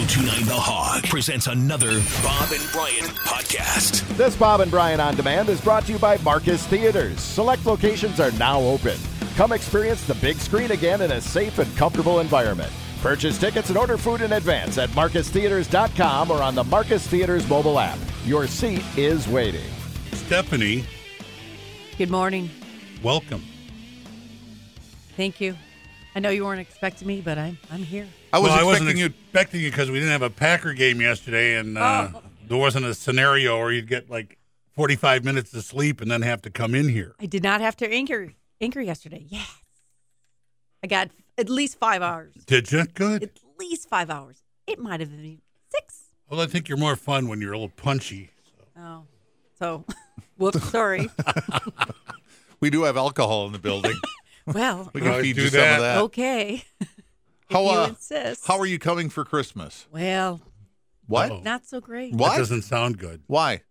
1029 The Hog presents another Bob and Brian podcast. This Bob and Brian On Demand is brought to you by Marcus Theaters. Select locations are now open. Come experience the big screen again in a safe and comfortable environment. Purchase tickets and order food in advance at marcustheaters.com or on the Marcus Theaters mobile app. Your seat is waiting. Stephanie. Good morning. Welcome. Thank you. I know you weren't expecting me, but I'm here. I wasn't expecting you because we didn't have a Packer game yesterday, and there wasn't a scenario where you'd get like 45 minutes of sleep and then have to come in here. I did not have to anchor yesterday. Yes. I got at least 5 hours. Did you? Good. At least 5 hours. It might have been 6. Well, I think you're more fun when you're a little punchy. So whoops, sorry. We do have alcohol in the building. Well, We can feed do you some of that. okay. If you insist. How are you coming for Christmas? Well, What? Oh. not so great. What? That doesn't sound good. Why?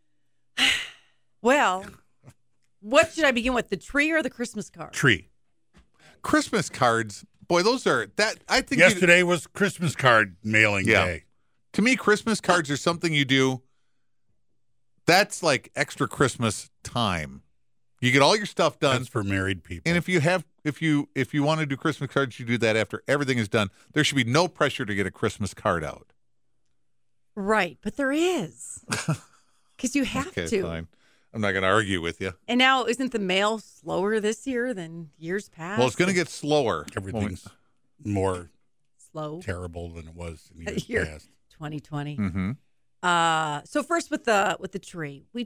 Well, what should I begin with, the tree or the Christmas card? Tree. Christmas cards. Boy, those are that. I think Yesterday was Christmas card mailing day. to me, Christmas cards are something you do. That's like extra Christmas time. You get all your stuff done. That's for married people. And if you want to do Christmas cards, you do that after everything is done. There should be no pressure to get a Christmas card out. Right, but there is. Because you have Okay, to. fine. I'm not going to argue with you. And now, isn't the mail slower this year than years past? Well, it's going to get slower. Everything's more slow. terrible than it was in years Year past. 2020. Mm-hmm. So first with the tree, we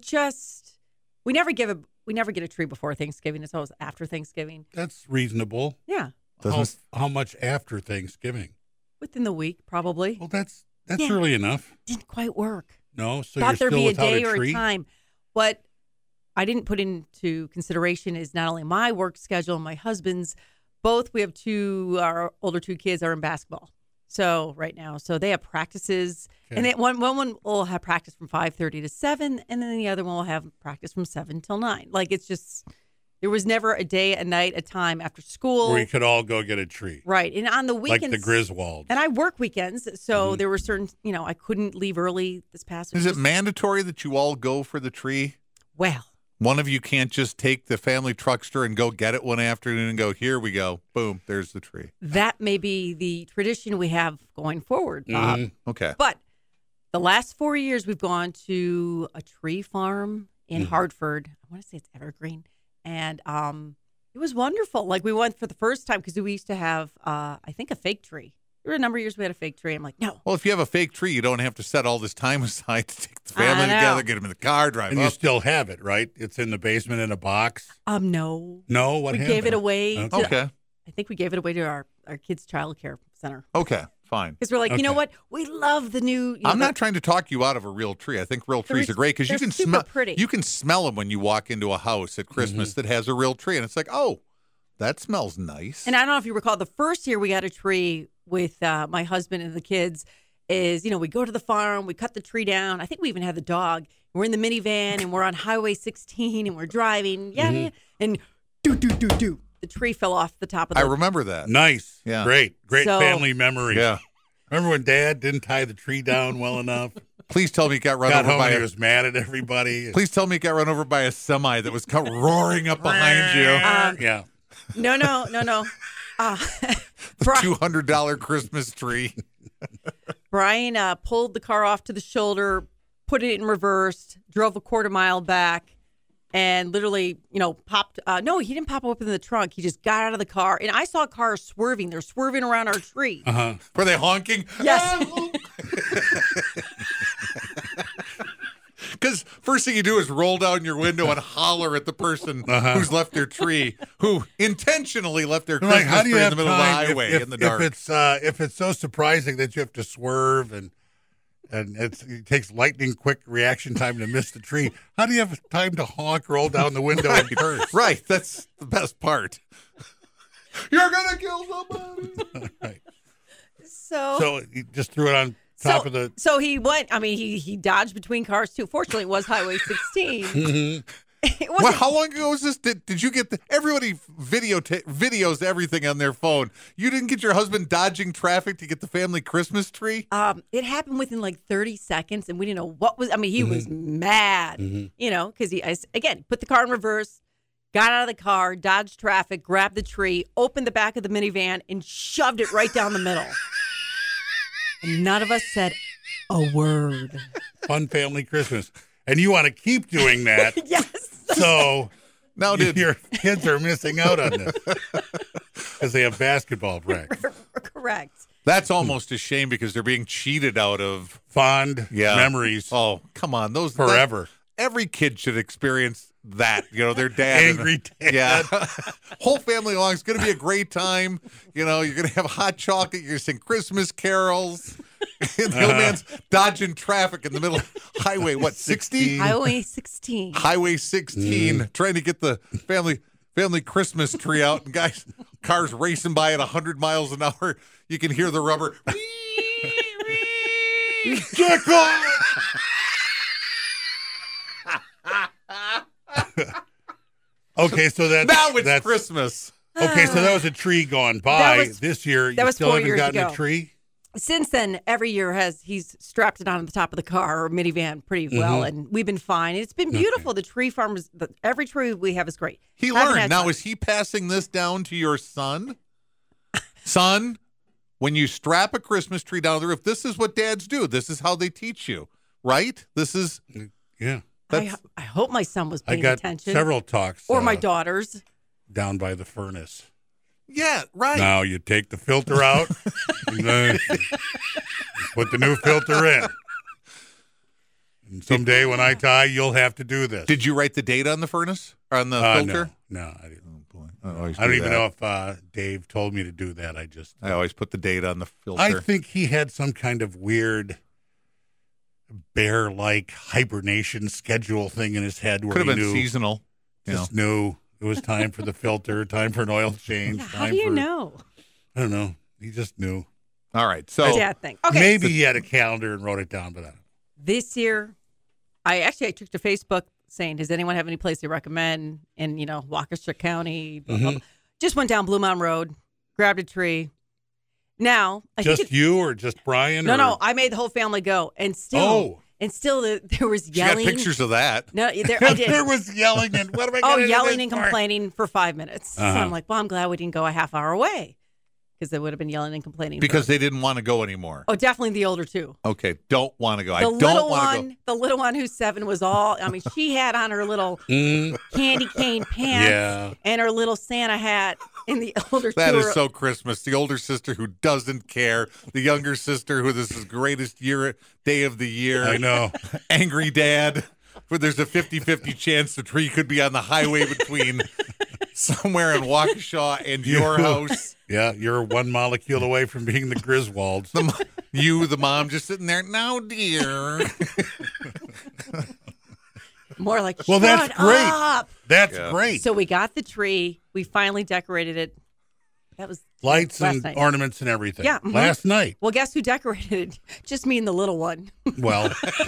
never get a tree before Thanksgiving. It's always after Thanksgiving. That's reasonable. Yeah, How much after Thanksgiving? within the week probably. Well, that's Yeah. early enough. Didn't quite work. No, so Thought you're there'd still be a without day a or tree? a time. What I didn't put into consideration is not only my work schedule and my husband's. Both we have our older two kids are in basketball. So right now, they have practices, and one will have practice from 5:30 to 7, and then the other one will have practice from 7 till 9. Like it's just there was never a day, a night, a time after school Where you could all go get a tree. right. And on the weekends, Like the Griswolds. and I work weekends, so there were certain I couldn't leave early this past week. Is it mandatory that you all go for the tree? Well, One of you can't just take the family truckster and go get it one afternoon and go, here we go. Boom, there's the tree. that may be the tradition we have going forward, Bob. Mm-hmm. Okay. But the last 4 years, we've gone to a tree farm in Hartford. I want to say it's Evergreen. And it was wonderful. Like we went for the first time because we used to have, I think, a fake tree. There were a number of years we had a fake tree. I'm like, no. Well, if you have a fake tree, you don't have to set all this time aside to take the family I know. together, get them in the car, drive And you up. still have it, right? It's in the basement in a box. No. No, what We happened? gave it away. Okay. Okay. I think we gave it away to our kids' child care center. Okay, fine. Because we're like, you know Okay. what? We love the new. I'm not trying to talk you out of a real tree. I think real trees are great because you they're can super smell. pretty. You can smell them when you walk into a house at Christmas that has a real tree, and it's like, oh, that smells nice. And I don't know if you recall, the first year we got a tree with my husband and the kids is, we go to the farm, we cut the tree down. I think we even had the dog. We're in the minivan and we're on Highway 16 and we're driving. Yeah. And do. The tree fell off the top of the I remember that. Nice. Yeah. Great So- family memory. Yeah. Remember when Dad didn't tie the tree down well enough? Please tell me it got run Got over home by and a he was mad at everybody. Please tell me it got run over by a semi that was roaring up behind you. Yeah. No. $200 Christmas tree. Brian pulled the car off to the shoulder, put it in reverse, drove a quarter mile back, and literally, popped. No, he didn't pop open the trunk. He just got out of the car, and I saw cars swerving. They're swerving around our tree. Uh-huh. Were they honking? Yes. Because first thing you do is roll down your window and holler at the person who's left their tree, who intentionally left their Christmas Like, how do you tree in have the middle of the time highway in the dark. If it's so surprising that you have to swerve and it takes lightning quick reaction time to miss the tree, how do you have time to honk, roll down the window, and curse? Right, that's the best part. You're gonna kill somebody. Right. So So he just threw it on top of the. So he went. I mean, he dodged between cars too. Fortunately, it was Highway 16. It Well, wasn't. how long ago was this? Did you get everybody videos everything on their phone? You didn't get your husband dodging traffic to get the family Christmas tree? It happened within like 30 seconds, and we didn't know what was. I mean, he was mad, because he put the car in reverse, got out of the car, dodged traffic, grabbed the tree, opened the back of the minivan, and shoved it right down the middle. And none of us said a word. Fun family Christmas. And you want to keep doing that. Yes. So Now, your kids are missing out on this because they have basketball practice. Correct. That's almost a shame because they're being cheated out of Fond memories Oh, come on, those forever. Every kid should experience that. Their dad. Angry dad. Yeah. Whole family along. It's going to be a great time. You're going to have hot chocolate. You're going to sing Christmas carols. And the old man's dodging traffic in the middle of highway, 60? Highway 16. Highway 16, trying to get the family Christmas tree out. And cars racing by at 100 miles an hour. You can hear the rubber. Check off! Okay, so Now it's Christmas. Okay, so that was a tree gone by. This year, you was still 4 haven't years gotten ago. a tree? Since then, every year he's strapped it on the top of the car or minivan pretty well, and we've been fine. It's been beautiful. The tree farmers, every tree we have is great. He Haven't learned. had Now, some. is he passing this down to your son? Son, when you strap a Christmas tree down the roof, this is what dads do. This is how they teach you, right? This is, Yeah. I hope my son was I paying got attention. several talks. Or my daughters. Down by the furnace. yeah, right. Now you take the filter out, and then you put the new filter in. And someday when I die, you'll have to do this. Did you write the date on the furnace? Or on the filter? No, I didn't. Oh, boy. I don't even know if Dave told me to do that. I always put the date on the filter. I think he had some kind of weird bear-like hibernation schedule thing in his head where Could have he been knew, seasonal. just knew it was time for the filter, time for an oil change. Yeah, how time do you for, know? I don't know. He just knew. All right. So Dad thing. Okay. Maybe he had a calendar and wrote it down, but I don't know. This year, I took to Facebook saying, does anyone have any place they recommend in, Waukesha County? Blah, blah, blah. Just went down Blue Mountain Road, grabbed a tree. Now, Just you or just Brian? No, I made the whole family go. And still, there was you got yelling. pictures of that. No, I did. There was yelling and what am I going to do yelling this and for? complaining for 5 minutes. So I'm like, well, I'm glad we didn't go a half hour away because they would have been yelling and complaining. Because they didn't want to go anymore. Oh, definitely the older two. Okay. Don't want to go. I The don't little want to go. one, the little one who's 7 was all, she had on her little candy cane pants and her little Santa hat, and the older two. That is were- so Christmas. The older sister who doesn't care. The younger sister who this is greatest day of the year. I know. Angry dad. Where there's a 50-50 chance the tree could be on the highway between somewhere in Waukesha and your house. Yeah, you're one molecule away from being the Griswolds. The mom, just sitting there. No, dear. more like, Well, that's "Shut great. up." That's Yeah. great. So we got the tree. We finally decorated it. That was Lights last and night. ornaments and everything. Yeah, mhm. Last night. Well, guess who decorated it? Just me and the little one. Well,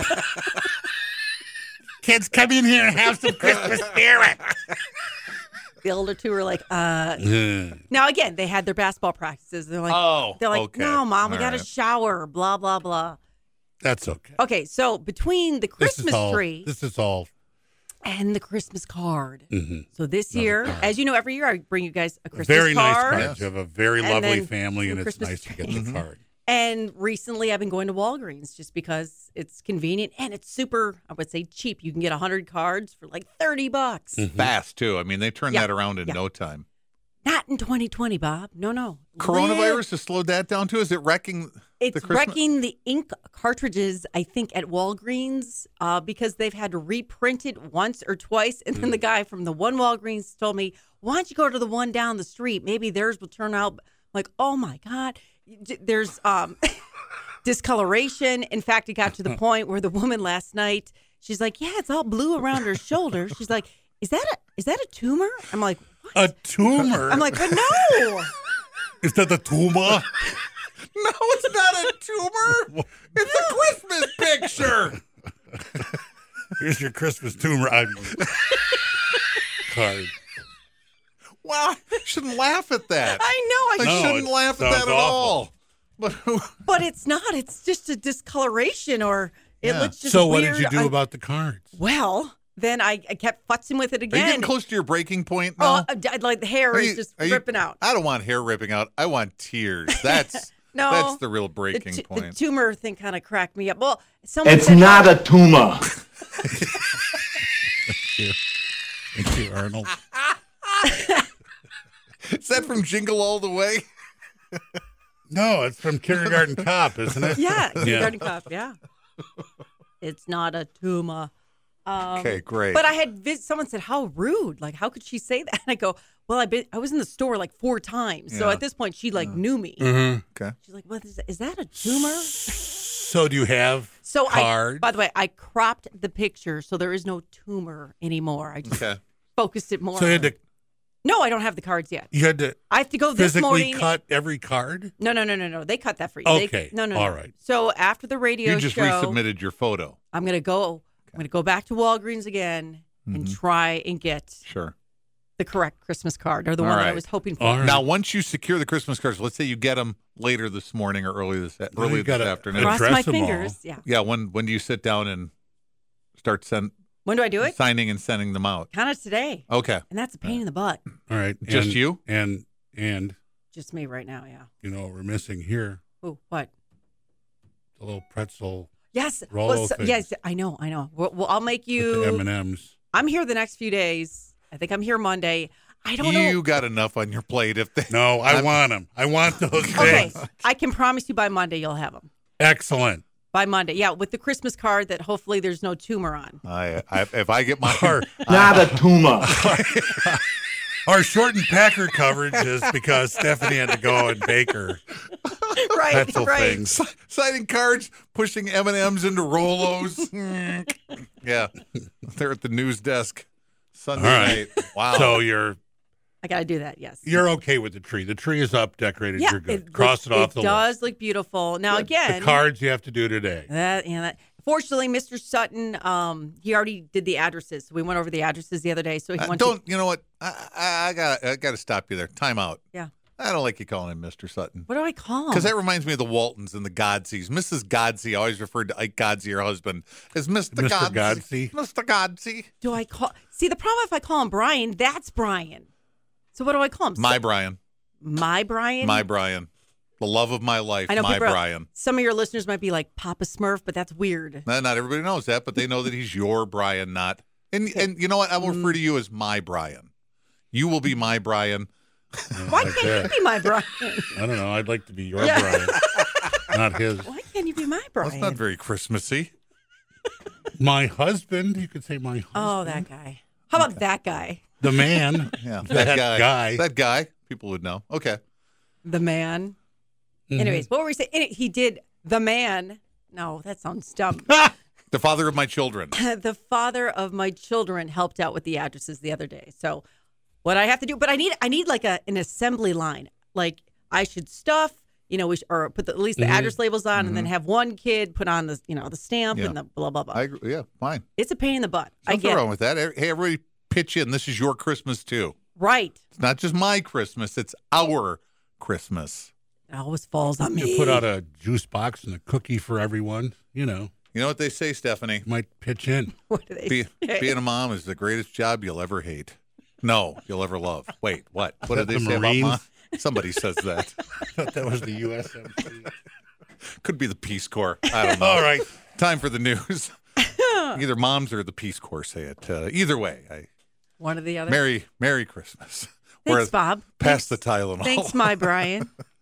kids, come in here and have some Christmas spirit. The older two were like, Now, again, they had their basketball practices. They're like, okay. No, Mom, we All got to right. shower, blah, blah, blah. That's okay. Okay, so between the Christmas tree This is all. and the Christmas card. Mm-hmm. So this year, as you know, every year I bring you guys a Christmas Very nice card. card. Yes. You have a very And lovely then family, and some it's Christmas nice to get trees. the card. And recently I've been going to Walgreens just because it's convenient and it's super, I would say, cheap. You can get 100 cards for like $30. Fast, too. I mean, they turned Yeah. that around in Yeah. no time. Not in 2020, Bob. No. Coronavirus has slowed that down, too? Is it wrecking It's the Christmas? wrecking the ink cartridges, I think, at Walgreens because they've had to reprint it once or twice. And then the guy from the one Walgreens told me, why don't you go to the one down the street? Maybe theirs will turn out like, oh, my God. There's discoloration. In fact, it got to the point where the woman last night, she's like, yeah, it's all blue around her shoulder. She's like, is that a tumor? I'm like, what? A tumor? I'm like, but no. Is that the tumor? No, it's not a tumor. It's a Christmas picture. Here's your Christmas tumor. card. Wow, I shouldn't laugh at that. I know. I No, shouldn't it laugh at sounds that at all. But But it's not. It's just a discoloration, or it Yeah. looks just So what weird. did you do about the cards? Well, then I kept futzing with it are you again. getting close to your breaking point now? Oh, like the hair is just ripping out. I don't want hair ripping out. I want tears. That's No, that's the real the, breaking the point. tumor thing kind of cracked me up. Well, someone It's said, not a tumor. Thank you, Arnold. Is that from Jingle All the Way? No, it's from Kindergarten Cop, isn't it? Yeah, Kindergarten Cop. Yeah, it's not a tumor. Okay, great. But I had someone said, "How rude! Like, how could she say that?" And I go, "Well, I was in the store like 4 times, so Yeah. at this point, she like knew me. Okay. She's like, "What is that a tumor?" So do you have So cards? by the way, I cropped the picture, so there is no tumor anymore. I just Okay. focused it more. So on- No, I don't have the cards yet. you had to I have to go this physically morning. cut every card? No. They cut that for you. Okay. No. All right. So after the radio You just show, resubmitted your photo. I'm gonna go. I'm gonna go back to Walgreens again and try and get Sure. the correct Christmas card, or the All one that I right. was hoping for. All right. Now, once you secure the Christmas cards, let's say you get them later this morning or early this you this gotta afternoon. address Cross my them all. fingers. Yeah. Yeah. When do you sit down and start When do I do it? signing and sending them out? Kind of today, Okay. and that's a pain in the butt. All right. Just and, you? And Just me right now. Yeah. you know, we're missing here Oh, what? the little pretzel Yes. Rollo things. yes. I know. Well, I'll make with the you. M&Ms. I'm here the next few days. I think I'm here Monday. I don't You know. got enough on your plate if they. No, I want them. I want those Okay, things. I can promise you by Monday you'll have them. Excellent. By Monday, yeah, with the Christmas card that hopefully there's no tumor on. If I get my Not a tumor. Our shortened Packer coverage is because Stephanie had to go and bake her Right, pretzel right. things. signing cards, pushing M&Ms into Rolos. Yeah, they're at the news desk Sunday All right. night. Wow. So you're I got to do that. Yes. okay with the tree. The tree is up, decorated. Yeah, You're good. Cross it off the It list. does look beautiful. Now again, The cards you have to do today. fortunately, Mr. Sutton, he already did the addresses. We went over the addresses the other day, so he went to. You know what? I got to stop you there. Time out. Yeah. I don't like you calling him Mr. Sutton. What do I call him? Because that reminds me of the Waltons and the Godseys. Mrs. Godsey always referred to Ike Godsey, her husband, as Mr. Mr. Godsey. Godsey. Mr. Godsey. do I call? See, the problem if I call him Brian, that's Brian. So what do I call him? My Brian. My Brian. My Brian. The love of my life. I know My people are- Brian. Some of your listeners might be like Papa Smurf, but that's weird. Not everybody knows that, but they know that he's your Brian, not. And you know what? I will refer to you as my Brian. You will be my Brian. Why like can't that. you be my Brian? I don't know. I'd like to be your Yeah. Brian, not his. Why can't you be my Brian? That's not very Christmassy. My husband. You could say my husband. Oh, that guy. How about that guy? The man. Yeah, That guy. That guy. People would know. Okay. The man. Mhm. Anyways, what were we saying? He did the man. No, that sounds dumb. The father of my children. The father of my children helped out with the addresses the other day. So what I have to do, but I need like an assembly line. Like I should stuff, or put at least the address labels on, and then have one kid put on the stamp Yeah. and the blah blah blah. I agree. Yeah, fine. It's a pain in the butt. I Nothing get wrong it. with that. Hey, everybody pitch in. This is your Christmas too. Right. It's not just my Christmas. It's our Christmas. It always falls on me. You put out a juice box and a cookie for everyone. You know, You know what they say, Stephanie? might pitch in. What do they say? Being a mom is the greatest job you'll ever hate. No, you'll ever love. Wait, what? What did that they the say about Marines? mom? Somebody says that. I thought that was the USMC. Could be the Peace Corps. I don't know. All right. Time for the news. Either moms or the Peace Corps say it. Either way, One or the other. Merry Christmas. Thanks, Bob. Pass Thanks. the Tylenol. Thanks, my Brian.